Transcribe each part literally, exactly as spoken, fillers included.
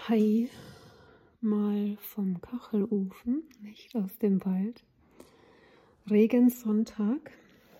Hi, mal vom Kachelofen, nicht aus dem Wald. Regensonntag.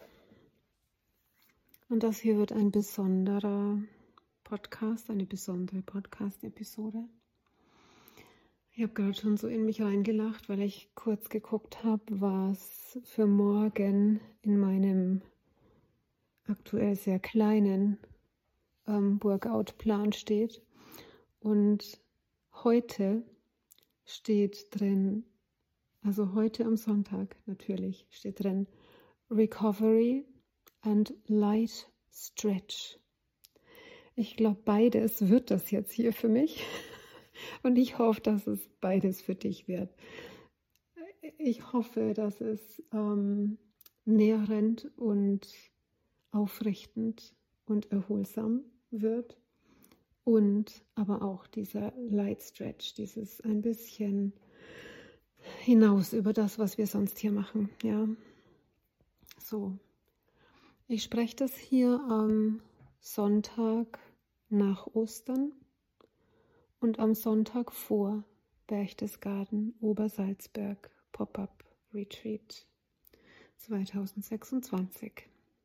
Und das hier wird ein besonderer Podcast, eine besondere Podcast-Episode. Ich habe gerade schon so in mich reingelacht, weil ich kurz geguckt habe, was für morgen in meinem aktuell sehr kleinen ähm, Workout-Plan steht. Und heute steht drin, also heute am Sonntag natürlich, steht drin Recovery and Light Stretch. Ich glaube, beides wird das jetzt hier für mich. Und ich hoffe, dass es beides für dich wird. Ich hoffe, dass es ähm, nährend und aufrichtend und erholsam wird. Und aber auch dieser Light Stretch, dieses ein bisschen hinaus über das, was wir sonst hier machen. Ja, so. Ich spreche das hier am Sonntag nach Ostern und am Sonntag vor Berchtesgaden Obersalzberg Pop-up Retreat zwanzig sechsundzwanzig.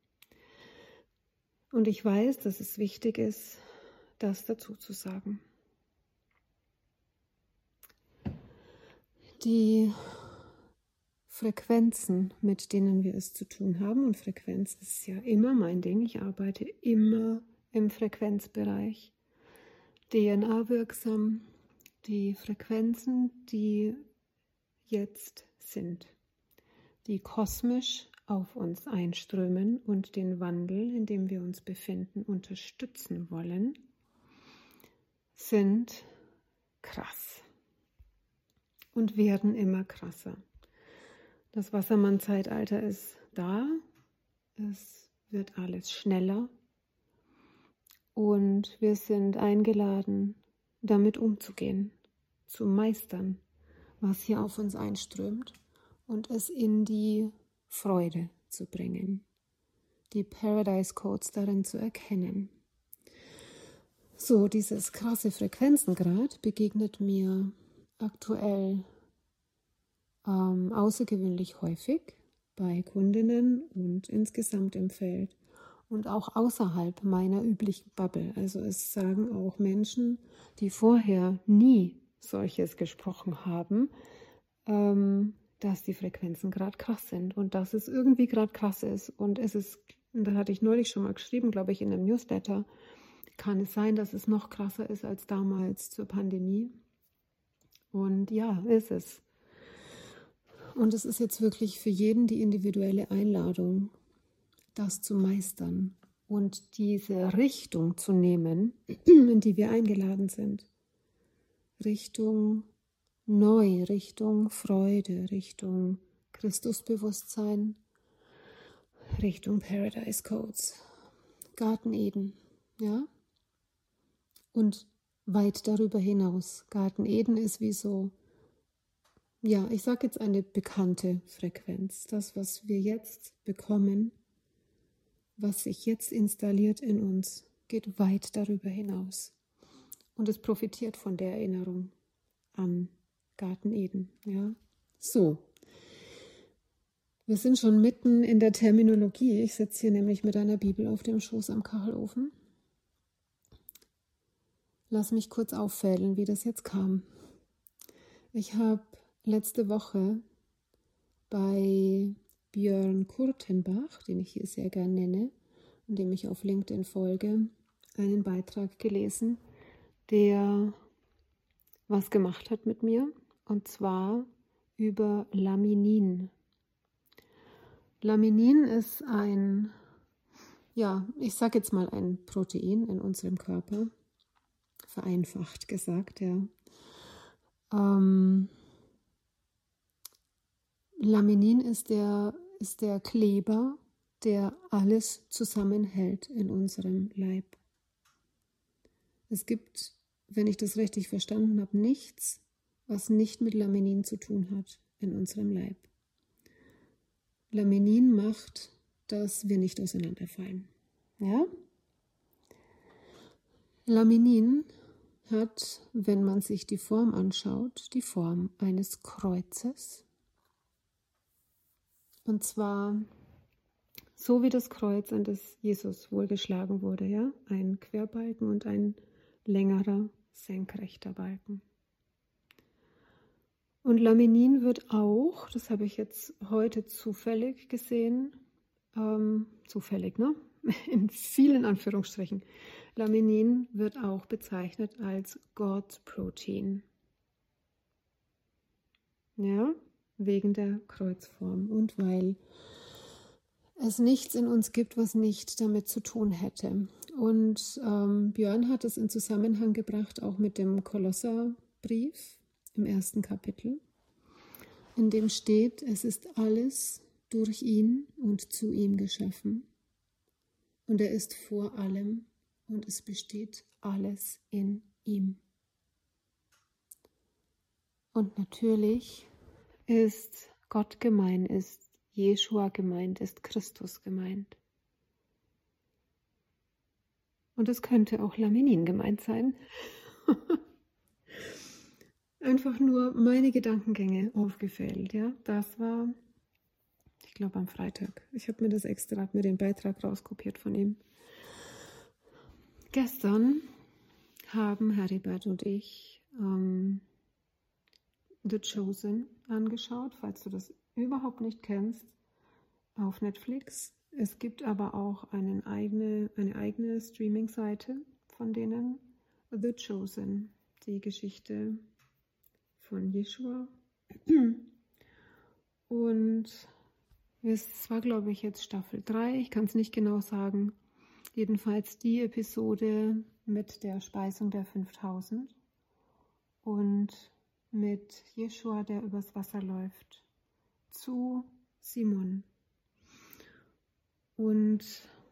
Und ich weiß, dass es wichtig ist, das dazu zu sagen. Die Frequenzen, mit denen wir es zu tun haben, und Frequenz ist ja immer mein Ding, ich arbeite immer im Frequenzbereich, D N A-wirksam, die Frequenzen, die jetzt sind, die kosmisch auf uns einströmen und den Wandel, in dem wir uns befinden, unterstützen wollen, sind krass und werden immer krasser. Das Wassermann-Zeitalter ist da, es wird alles schneller und wir sind eingeladen, damit umzugehen, zu meistern, was hier auf uns einströmt und es in die Freude zu bringen, die Paradise Codes darin zu erkennen. So, dieses krasse Frequenzengrad begegnet mir aktuell ähm, außergewöhnlich häufig bei Kundinnen und insgesamt im Feld und auch außerhalb meiner üblichen Bubble. Also es sagen auch Menschen, die vorher nie solches gesprochen haben, ähm, dass die Frequenzen gerade krass sind und dass es irgendwie gerade krass ist. Und es ist, da hatte ich neulich schon mal geschrieben, glaube ich, in einem Newsletter, kann es sein, dass es noch krasser ist als damals zur Pandemie. Und ja, ist es. Und es ist jetzt wirklich für jeden die individuelle Einladung, das zu meistern und diese Richtung zu nehmen, in die wir eingeladen sind. Richtung neu, Richtung Freude, Richtung Christusbewusstsein, Richtung Paradise Codes, Garten Eden, ja? Und weit darüber hinaus. Garten Eden ist wie so, ja, ich sage jetzt eine bekannte Frequenz. Das, was wir jetzt bekommen, was sich jetzt installiert in uns, geht weit darüber hinaus. Und es profitiert von der Erinnerung an Garten Eden. Ja? So, wir sind schon mitten in der Terminologie. Ich sitze hier nämlich mit einer Bibel auf dem Schoß am Kachelofen. Lass mich kurz auffädeln, wie das jetzt kam. Ich habe letzte Woche bei Björn Kurtenbach, den ich hier sehr gern nenne und dem ich auf LinkedIn folge, einen Beitrag gelesen, der was gemacht hat mit mir, und zwar über Laminin. Laminin ist ein, ja, ich sage jetzt mal ein Protein in unserem Körper, vereinfacht gesagt, ja. Ähm, Laminin ist der, ist der Kleber, der alles zusammenhält in unserem Leib. Es gibt, wenn ich das richtig verstanden habe, nichts, was nicht mit Laminin zu tun hat in unserem Leib. Laminin macht, dass wir nicht auseinanderfallen. Ja? Laminin hat, wenn man sich die Form anschaut, die Form eines Kreuzes. Und zwar so wie das Kreuz, an das Jesus wohl geschlagen wurde, ja, ein Querbalken und ein längerer, senkrechter Balken. Und Laminin wird auch, das habe ich jetzt heute zufällig gesehen, ähm, zufällig, ne? In vielen Anführungsstrichen. Laminin wird auch bezeichnet als God-Protein. Ja, wegen der Kreuzform und weil es nichts in uns gibt, was nicht damit zu tun hätte. Und ähm, Björn hat es in Zusammenhang gebracht, auch mit dem Kolosserbrief im ersten Kapitel, in dem steht, es ist alles durch ihn und zu ihm geschaffen. Und er ist vor allem und es besteht alles in ihm. Und natürlich ist Gott gemeint, ist Jeschua gemeint, ist Christus gemeint. Und es könnte auch Laminin gemeint sein. Einfach nur meine Gedankengänge aufgefällt. Ja? Das war, ich glaube, am Freitag. Ich habe mir das extra, habe mir den Beitrag rauskopiert von ihm. Gestern haben Heribert und ich ähm, The Chosen angeschaut, falls du das überhaupt nicht kennst, auf Netflix. Es gibt aber auch einen eigene, eine eigene Streaming-Seite von denen, The Chosen, die Geschichte von Jeschua. Und es war, glaube ich, jetzt Staffel drei, ich kann es nicht genau sagen. Jedenfalls die Episode mit der Speisung der fünftausend und mit Jeschua, der übers Wasser läuft, zu Simon. Und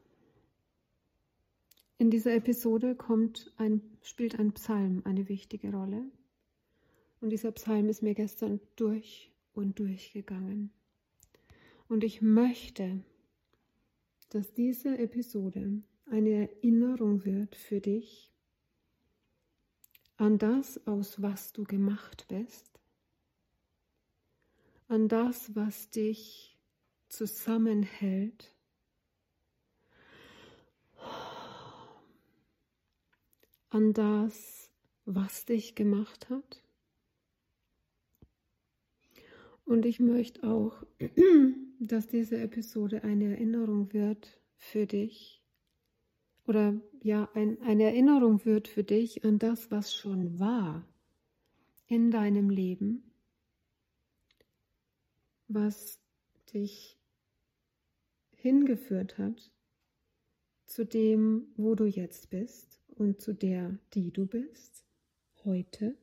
in dieser Episode kommt ein, spielt ein Psalm eine wichtige Rolle. Und dieser Psalm ist mir gestern durch und durch gegangen. Und ich möchte, dass diese Episode eine Erinnerung wird für dich an das, aus was du gemacht bist, an das, was dich zusammenhält, an das, was dich gemacht hat. Und ich möchte auch, dass diese Episode eine Erinnerung wird für dich, oder ja, ein, eine Erinnerung wird für dich an das, was schon war in deinem Leben, was dich hingeführt hat zu dem, wo du jetzt bist und zu der, die du bist, heute.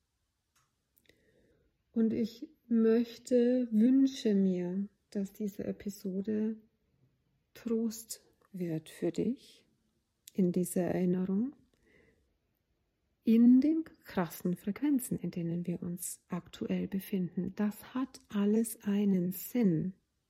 Und ich möchte, wünsche mir, dass diese Episode Trost wird für dich in dieser Erinnerung, in den krassen Frequenzen, in denen wir uns aktuell befinden. Das hat alles einen Sinn.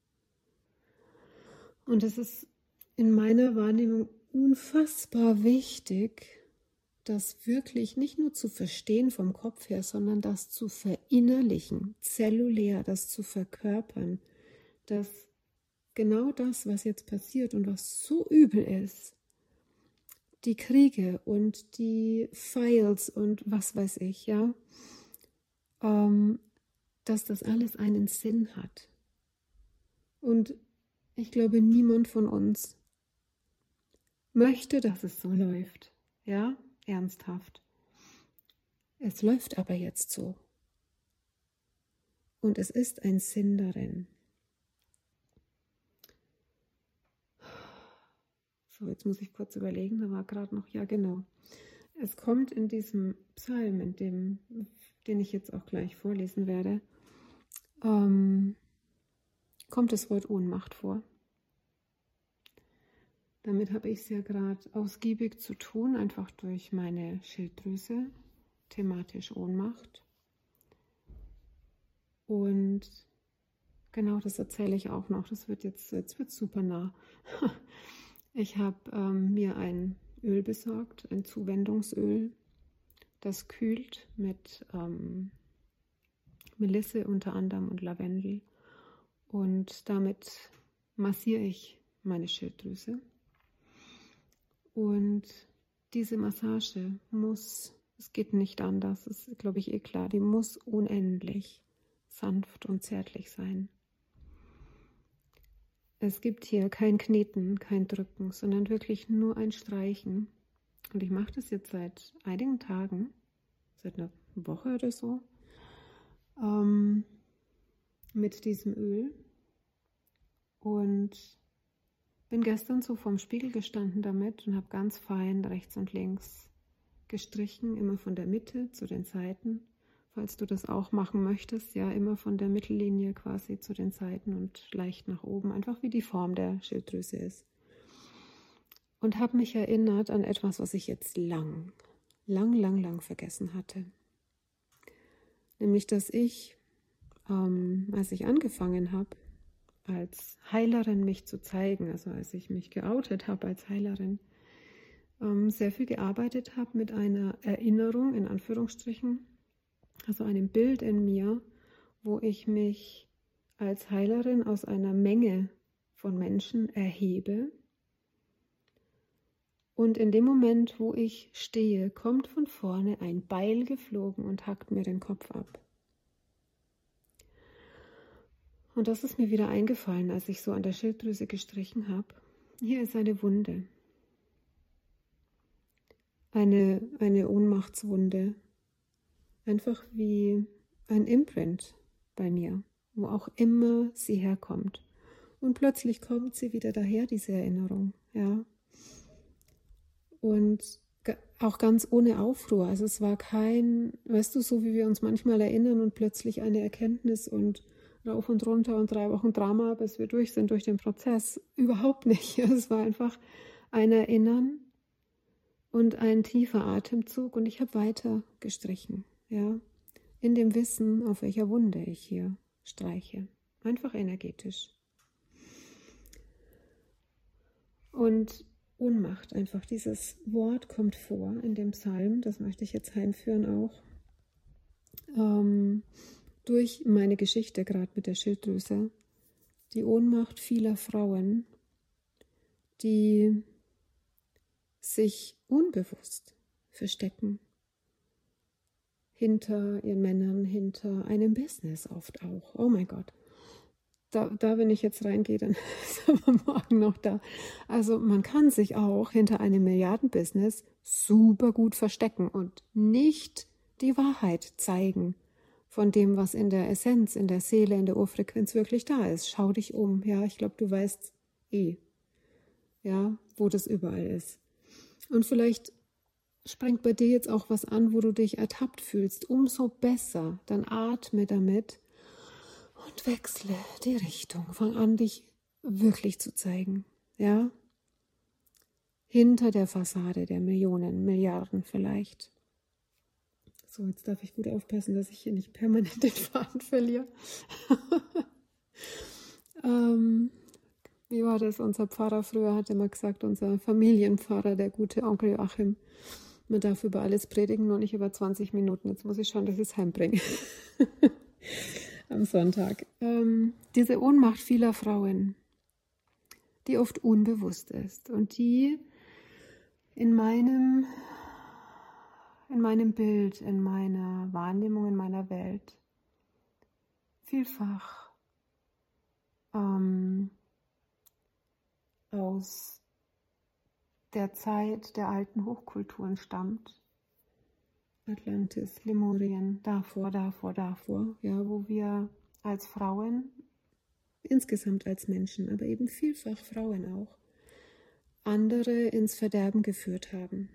Und es ist in meiner Wahrnehmung unfassbar wichtig, das wirklich nicht nur zu verstehen vom Kopf her, sondern das zu verinnerlichen, zellulär, das zu verkörpern, dass genau das, was jetzt passiert und was so übel ist, die Kriege und die Files und was weiß ich, ja, ähm, dass das alles einen Sinn hat. Und ich glaube, niemand von uns möchte, dass es so läuft, ja, ernsthaft. Es läuft aber jetzt so. Und es ist ein Sinn darin. So, jetzt muss ich kurz überlegen, da war gerade noch, ja genau. Es kommt in diesem Psalm, in dem, den ich jetzt auch gleich vorlesen werde, ähm, kommt das Wort Ohnmacht vor. Damit habe ich es ja gerade ausgiebig zu tun, einfach durch meine Schilddrüse, thematisch Ohnmacht. Und genau das erzähle ich auch noch, das wird jetzt, jetzt wird super nah. Ich habe ähm, mir ein Öl besorgt, ein Zuwendungsöl, das kühlt mit ähm, Melisse unter anderem und Lavendel. Und damit massiere ich meine Schilddrüse. Und diese Massage muss, es geht nicht anders, das ist, glaube ich, eh klar, die muss unendlich sanft und zärtlich sein. Es gibt hier kein Kneten, kein Drücken, sondern wirklich nur ein Streichen. Und ich mache das jetzt seit einigen Tagen, seit einer Woche oder so, ähm, mit diesem Öl. Und bin gestern so vorm Spiegel gestanden damit und habe ganz fein rechts und links gestrichen, immer von der Mitte zu den Seiten. Falls du das auch machen möchtest, ja, immer von der Mittellinie quasi zu den Seiten und leicht nach oben, einfach wie die Form der Schilddrüse ist. Und habe mich erinnert an etwas, was ich jetzt lang, lang, lang, lang vergessen hatte. Nämlich, dass ich, ähm, als ich angefangen habe, als Heilerin mich zu zeigen, also als ich mich geoutet habe als Heilerin, ähm, sehr viel gearbeitet habe mit einer Erinnerung, in Anführungsstrichen, also einem Bild in mir, wo ich mich als Heilerin aus einer Menge von Menschen erhebe. Und in dem Moment, wo ich stehe, kommt von vorne ein Beil geflogen und hackt mir den Kopf ab. Und das ist mir wieder eingefallen, als ich so an der Schilddrüse gestrichen habe. Hier ist eine Wunde. Eine, eine Ohnmachtswunde. Einfach wie ein Imprint bei mir, wo auch immer sie herkommt. Und plötzlich kommt sie wieder daher, diese Erinnerung. Ja. Und auch ganz ohne Aufruhr. Also es war kein, weißt du, so wie wir uns manchmal erinnern und plötzlich eine Erkenntnis und rauf und runter und drei Wochen Drama, bis wir durch sind durch den Prozess. Überhaupt nicht. Es war einfach ein Erinnern und ein tiefer Atemzug und ich habe weiter gestrichen. Ja, in dem Wissen, auf welcher Wunde ich hier streiche. Einfach energetisch. Und Ohnmacht, einfach dieses Wort kommt vor in dem Psalm, das möchte ich jetzt heimführen auch. Ähm, durch meine Geschichte, gerade mit der Schilddrüse, die Ohnmacht vieler Frauen, die sich unbewusst verstecken. Hinter ihren Männern, hinter einem Business oft auch. Oh mein Gott. Da, da wenn ich jetzt reingehe, dann ist aber morgen noch da. Also man kann sich auch hinter einem Milliardenbusiness super gut verstecken und nicht die Wahrheit zeigen von dem, was in der Essenz, in der Seele, in der Urfrequenz wirklich da ist. Schau dich um. Ja, ich glaube, du weißt eh, ja, wo das überall ist. Und vielleicht springt bei dir jetzt auch was an, wo du dich ertappt fühlst. Umso besser, dann atme damit und wechsle die Richtung. Fang an, dich wirklich zu zeigen. Ja? Hinter der Fassade der Millionen, Milliarden vielleicht. So, jetzt darf ich gut aufpassen, dass ich hier nicht permanent den Faden verliere. ähm, wie war das? Unser Pfarrer früher hat immer gesagt, unser Familienpfarrer, der gute Onkel Joachim, man darf über alles predigen, nur nicht über zwanzig Minuten. Jetzt muss ich schauen, dass ich es heimbringe. Am Sonntag. Ähm, diese Ohnmacht vieler Frauen, die oft unbewusst ist und die in meinem, in meinem Bild, in meiner Wahrnehmung, in meiner Welt vielfach ähm, aus der Zeit der alten Hochkulturen stammt. Atlantis, Lemurien, davor, davor, davor, ja, wo wir als Frauen, insgesamt als Menschen, aber eben vielfach Frauen auch, andere ins Verderben geführt haben.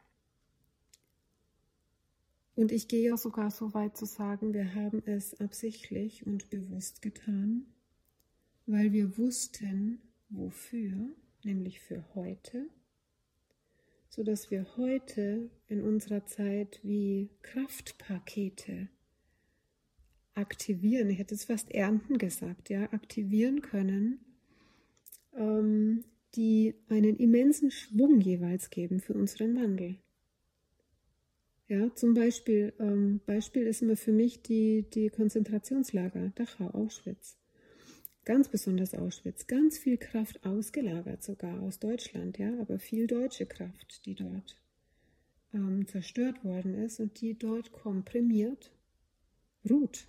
Und ich gehe auch sogar so weit zu sagen, wir haben es absichtlich und bewusst getan, weil wir wussten, wofür, nämlich für heute, sodass wir heute in unserer Zeit wie Kraftpakete aktivieren, ich hätte es fast ernten gesagt, ja, aktivieren können, ähm, die einen immensen Schwung jeweils geben für unseren Wandel. Ja, zum Beispiel, ähm, Beispiel ist immer für mich die, die Konzentrationslager, Dachau, Auschwitz. Ganz besonders Auschwitz, ganz viel Kraft ausgelagert sogar aus Deutschland, ja, aber viel deutsche Kraft, die dort ähm, zerstört worden ist und die dort komprimiert ruht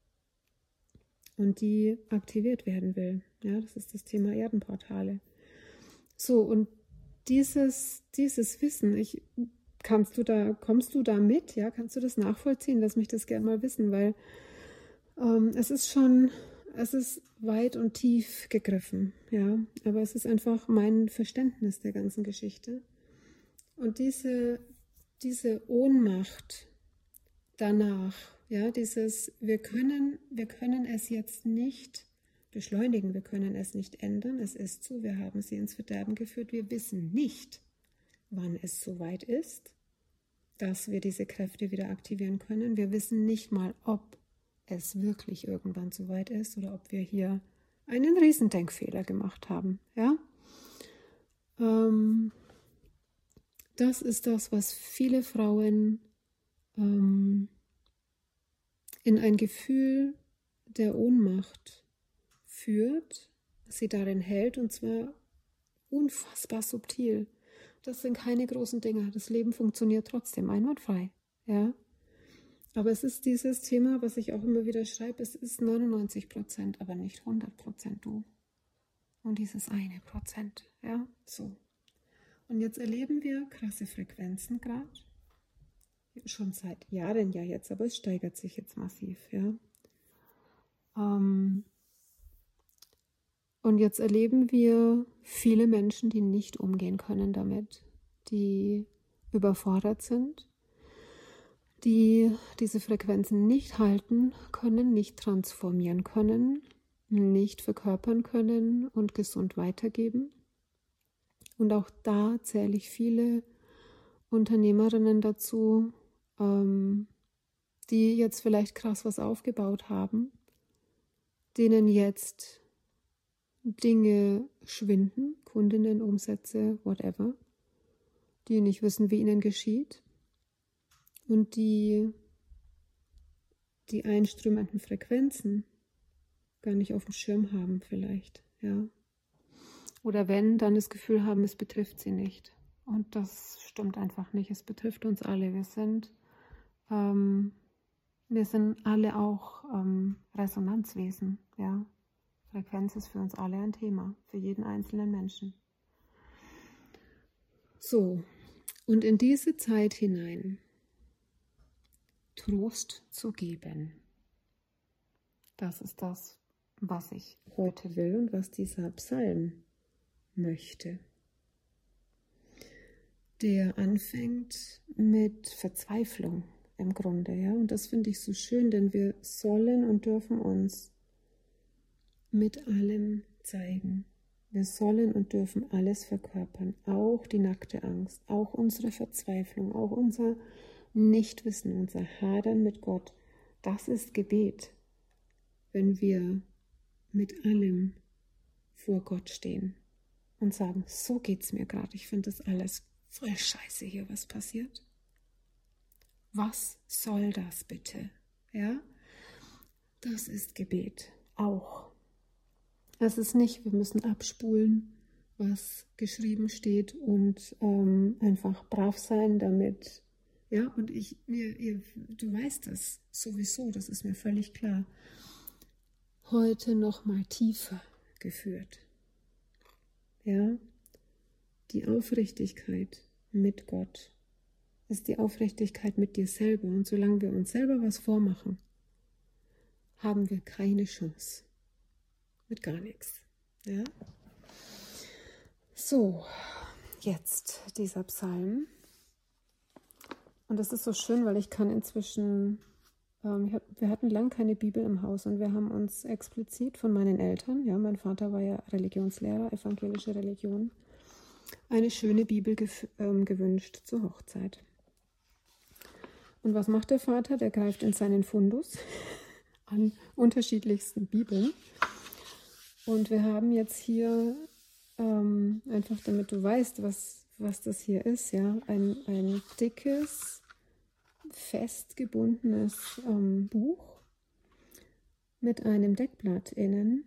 und die aktiviert werden will. Ja, das ist das Thema Erdenportale. So, und dieses, dieses Wissen, ich, kannst du da, kommst du da mit? Ja, kannst du das nachvollziehen? Lass mich das gerne mal wissen, weil ähm, es ist schon, es ist weit und tief gegriffen, ja, aber es ist einfach mein Verständnis der ganzen Geschichte. Und diese, diese Ohnmacht danach, ja, dieses, wir können, wir können es jetzt nicht beschleunigen, wir können es nicht ändern, es ist so, wir haben sie ins Verderben geführt, wir wissen nicht, wann es soweit ist, dass wir diese Kräfte wieder aktivieren können. Wir wissen nicht mal, ob es wirklich irgendwann soweit ist oder ob wir hier einen Riesendenkfehler gemacht haben. Ja? Ähm, das ist das, was viele Frauen ähm, in ein Gefühl der Ohnmacht führt, sie darin hält, und zwar unfassbar subtil. Das sind keine großen Dinge. Das Leben funktioniert trotzdem einwandfrei. Ja? Aber es ist dieses Thema, was ich auch immer wieder schreibe, es ist neunundneunzig Prozent, aber nicht hundert Prozent du. Und dieses eine Prozent. Ja, so. Und jetzt erleben wir krasse Frequenzen gerade. Schon seit Jahren ja jetzt, aber es steigert sich jetzt massiv. Ja. Ähm, Und jetzt erleben wir viele Menschen, die nicht umgehen können damit, die überfordert sind, die diese Frequenzen nicht halten können, nicht transformieren können, nicht verkörpern können und gesund weitergeben. Und auch da zähle ich viele Unternehmerinnen dazu, ähm, die jetzt vielleicht krass was aufgebaut haben, denen jetzt Dinge schwinden, Kundinnen, Umsätze, whatever, die nicht wissen, wie ihnen geschieht und die die einströmenden Frequenzen gar nicht auf dem Schirm haben vielleicht, ja. Oder wenn, dann das Gefühl haben, es betrifft sie nicht. Und das stimmt einfach nicht, es betrifft uns alle. Wir sind, ähm, wir sind alle auch ähm, Resonanzwesen, ja. Frequenz ist für uns alle ein Thema, für jeden einzelnen Menschen. So, und in diese Zeit hinein Trost zu geben. Das ist das, was ich heute will und was dieser Psalm möchte. Der anfängt mit Verzweiflung im Grunde, ja, und das finde ich so schön, denn wir sollen und dürfen uns mit allem zeigen. Wir sollen und dürfen alles verkörpern, auch die nackte Angst, auch unsere Verzweiflung, auch unser Nichtwissen, unser Hadern mit Gott. Das ist Gebet, wenn wir mit allem vor Gott stehen und sagen, so geht's mir gerade, ich finde das alles voll scheiße hier, was passiert. Was soll das bitte? Ja, das ist Gebet auch. Es ist nicht, wir müssen abspulen, was geschrieben steht und ähm, einfach brav sein damit. Ja, und ich, ihr, ihr, du weißt das sowieso, das ist mir völlig klar. Heute noch mal tiefer geführt. Ja, die Aufrichtigkeit mit Gott ist die Aufrichtigkeit mit dir selber. Und solange wir uns selber was vormachen, haben wir keine Chance. Mit gar nichts. Ja? So, jetzt dieser Psalm. Und das ist so schön, weil ich kann inzwischen, ähm, ich hab, wir hatten lang keine Bibel im Haus und wir haben uns explizit von meinen Eltern, ja, mein Vater war ja Religionslehrer, evangelische Religion, eine schöne Bibel gef- ähm, gewünscht zur Hochzeit. Und was macht der Vater? Der greift in seinen Fundus an unterschiedlichsten Bibeln. Und wir haben jetzt hier, ähm, einfach damit du weißt, was, was das hier ist, ja, ein, ein dickes festgebundenes ähm, Buch mit einem Deckblatt innen,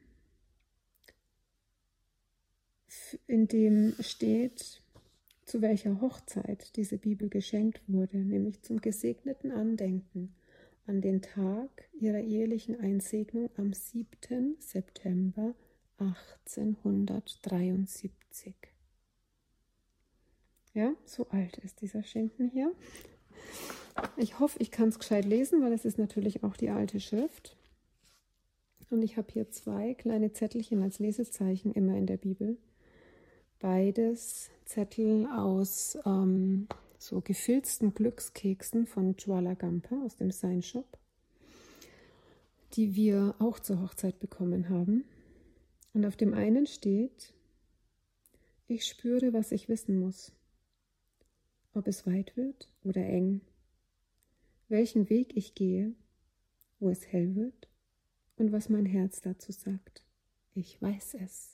in dem steht, zu welcher Hochzeit diese Bibel geschenkt wurde, nämlich zum gesegneten Andenken an den Tag ihrer ehelichen Einsegnung am siebten September achtzehnhundertdreiundsiebzig. Ja, so alt ist dieser Schinken hier. Ich hoffe, ich kann es gescheit lesen, weil es ist natürlich auch die alte Schrift. Und ich habe hier zwei kleine Zettelchen als Lesezeichen immer in der Bibel. Beides Zettel aus ähm, so gefilzten Glückskeksen von Jwala Gampa aus dem Sign Shop, die wir auch zur Hochzeit bekommen haben. Und auf dem einen steht: Ich spüre, was ich wissen muss, ob es weit wird oder eng, welchen Weg ich gehe, wo es hell wird und was mein Herz dazu sagt. Ich weiß es.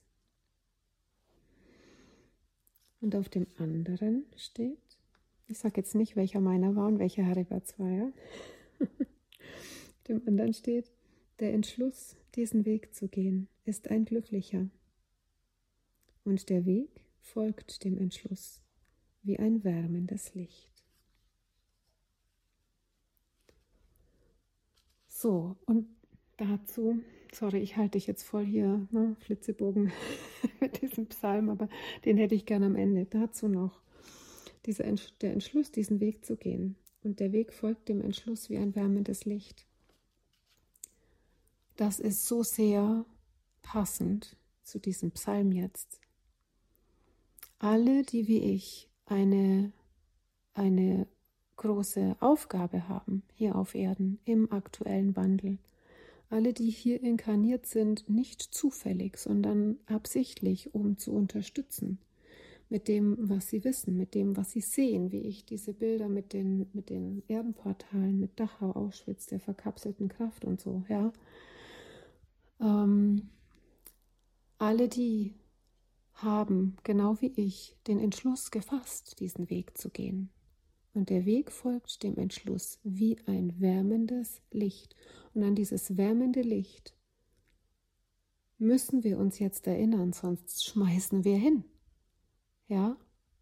Und auf dem anderen steht, ich sage jetzt nicht, welcher meiner war und welcher Heribert war, ja? Auf dem anderen steht: Der Entschluss, diesen Weg zu gehen, ist ein glücklicher. Und der Weg folgt dem Entschluss wie ein wärmendes Licht. So, und dazu, sorry, ich halte dich jetzt voll hier, ne, Flitzebogen mit diesem Psalm, aber den hätte ich gerne am Ende. Dazu noch dieser, der Entschluss, diesen Weg zu gehen. Und der Weg folgt dem Entschluss wie ein wärmendes Licht. Das ist so sehr passend zu diesem Psalm jetzt. Alle, die wie ich eine, eine große Aufgabe haben hier auf Erden im aktuellen Wandel, alle, die hier inkarniert sind, nicht zufällig, sondern absichtlich, um zu unterstützen mit dem, was sie wissen, mit dem, was sie sehen, wie ich diese Bilder mit den, mit den Erdenportalen, mit Dachau, Auschwitz, der verkapselten Kraft und so, ja. Ähm, alle die haben, genau wie ich, den Entschluss gefasst, diesen Weg zu gehen. Und der Weg folgt dem Entschluss wie ein wärmendes Licht. Und an dieses wärmende Licht müssen wir uns jetzt erinnern, sonst schmeißen wir hin. Ja?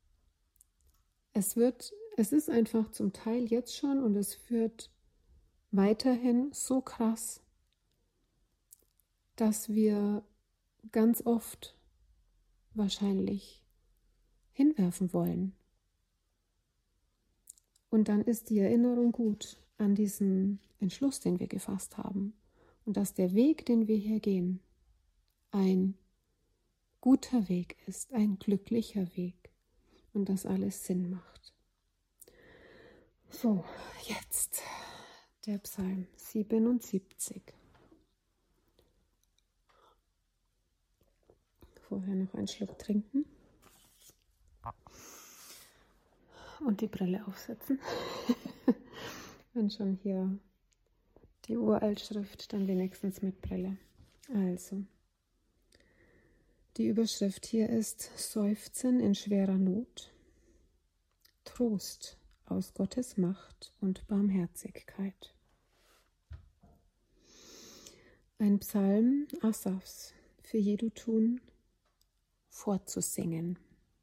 Es wird, es ist einfach zum Teil jetzt schon und es wird weiterhin so krass, dass wir ganz oft wahrscheinlich hinwerfen wollen. Und dann ist die Erinnerung gut an diesen Entschluss, den wir gefasst haben. Und dass der Weg, den wir hier gehen, ein guter Weg ist, ein glücklicher Weg. Und dass alles Sinn macht. So, jetzt der Psalm siebenundsiebzig. Vorher noch einen Schluck trinken. Und die Brille aufsetzen. Wenn schon hier die Uraltschrift, dann wenigstens mit Brille. Also, die Überschrift hier ist Seufzen in schwerer Not, Trost aus Gottes Macht und Barmherzigkeit. Ein Psalm Asafs für Jedutun vorzusingen.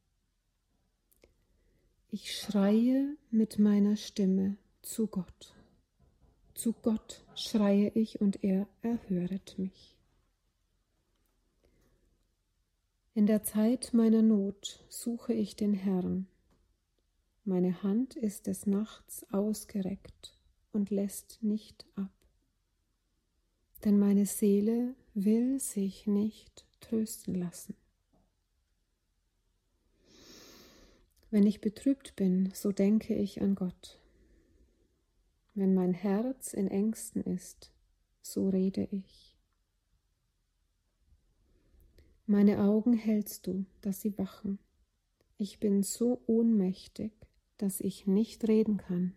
Ich schreie mit meiner Stimme zu Gott. Zu Gott schreie ich und er erhöret mich. In der Zeit meiner Not suche ich den Herrn. Meine Hand ist des Nachts ausgereckt und lässt nicht ab. Denn meine Seele will sich nicht trösten lassen. Wenn ich betrübt bin, so denke ich an Gott. Wenn mein Herz in Ängsten ist, so rede ich. Meine Augen hältst du, dass sie wachen. Ich bin so ohnmächtig, dass ich nicht reden kann.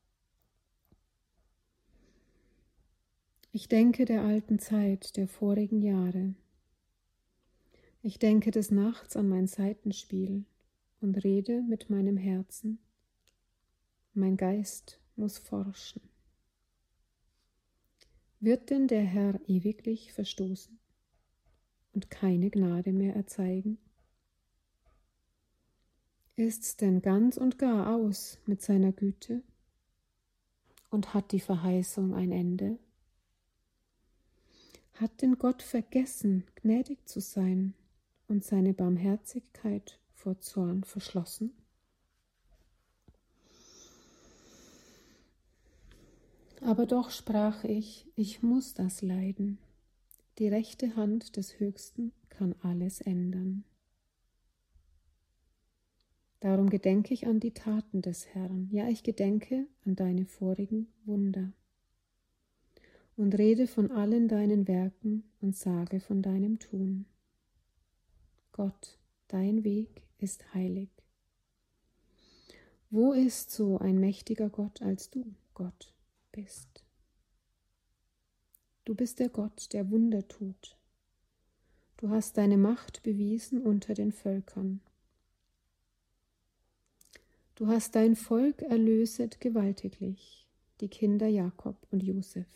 Ich denke der alten Zeit, der vorigen Jahre. Ich denke des Nachts an mein Saitenspiel und rede mit meinem Herzen. Mein Geist muss forschen. Wird denn der Herr ewiglich verstoßen und keine Gnade mehr erzeigen? Ist's denn ganz und gar aus mit seiner Güte und hat die Verheißung ein Ende? Hat denn Gott vergessen, gnädig zu sein und seine Barmherzigkeit vor Zorn verschlossen? Aber doch sprach ich, ich muss das leiden. Die rechte Hand des Höchsten kann alles ändern. Darum gedenke ich an die Taten des Herrn, ja, ich gedenke an deine vorigen Wunder und rede von allen deinen Werken und sage von deinem Tun. Gott, dein Weg ist heilig. Wo ist so ein mächtiger Gott, als du, Gott, bist? Du bist der Gott, der Wunder tut. Du hast deine Macht bewiesen unter den Völkern. Du hast dein Volk erlöset gewaltiglich, die Kinder Jakob und Josef.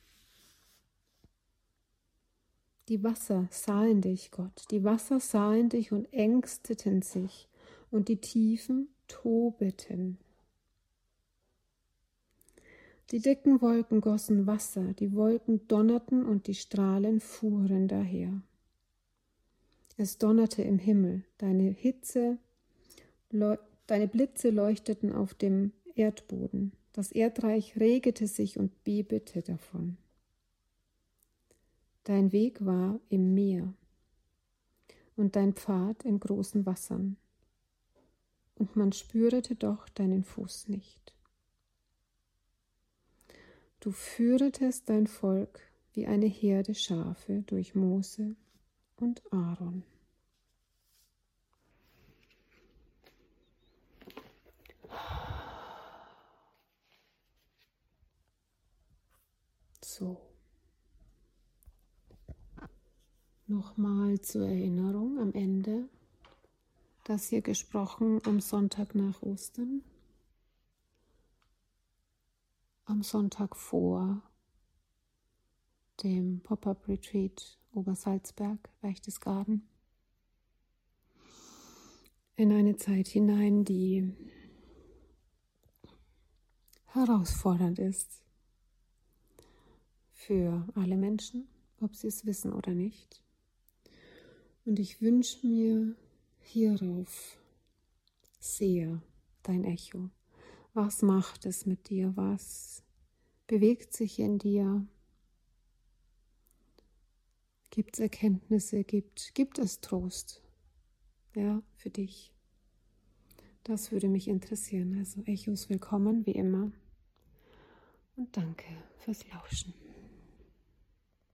Die Wasser sahen dich, Gott, die Wasser sahen dich und ängsteten sich, und die Tiefen tobeten. Die dicken Wolken gossen Wasser, die Wolken donnerten und die Strahlen fuhren daher. Es donnerte im Himmel, deine Hitze, deine Blitze leuchteten auf dem Erdboden, das Erdreich regete sich und bebete davon. Dein Weg war im Meer und dein Pfad in großen Wassern, und man spürete doch deinen Fuß nicht. Du führetest dein Volk wie eine Herde Schafe durch Mose und Aaron. So. Nochmal zur Erinnerung am Ende, das hier gesprochen am Sonntag nach Ostern, am Sonntag vor dem Pop-up-Retreat Obersalzberg, Berchtesgaden, in eine Zeit hinein, die herausfordernd ist für alle Menschen, ob sie es wissen oder nicht. Und ich wünsche mir hierauf sehr dein Echo. Was macht es mit dir? Was bewegt sich in dir? Gibt es Erkenntnisse? Gibt, gibt es Trost? Ja, für dich. Das würde mich interessieren. Also Echos willkommen, wie immer. Und danke fürs Lauschen.